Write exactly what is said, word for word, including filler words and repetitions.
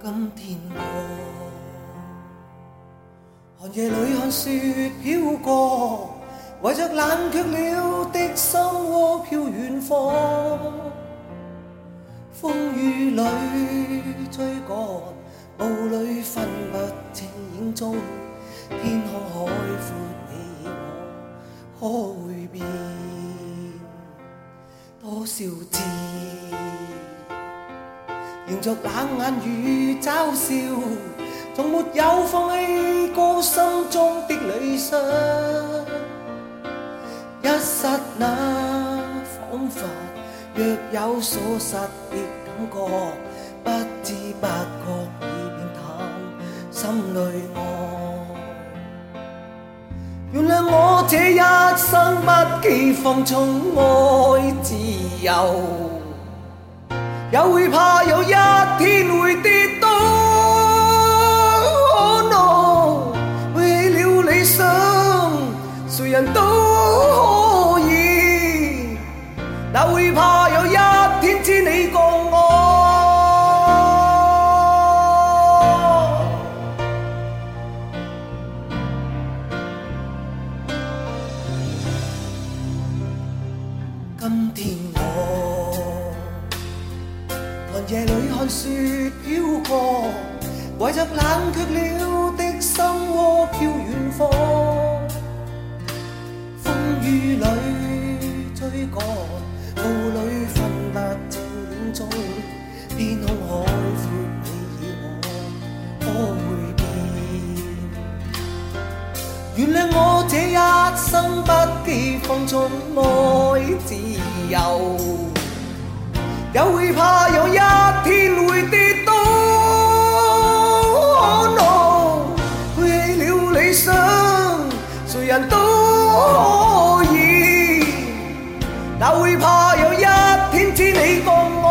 今天我寒夜里看雪飘过，为着冷却了的心窝飘远方。风雨里追赶，雾里分不清影踪。天空海阔，你我可会变多少次？迎着冷眼與嘲笑，從沒有放棄過心中的理想。一剎那彷彿若有所失的感覺，不知不覺已變淡心裏愛。原諒我這一生不羈放縱愛自由，也會怕有一天會跌倒。Oh no， 背棄了理想，誰人都可以，哪會怕有一天知你共我。今天我寒夜里看雪飄過，為着冷卻了的心窩飄遠方。風雨裏追趕，霧裏分不清影蹤。天空海闊，你與我可會變？原諒我這一生不羈放縱愛自由，也會怕有一天會跌倒。Oh no， 背棄了理想，誰人都可以，哪會怕有一天知你共我。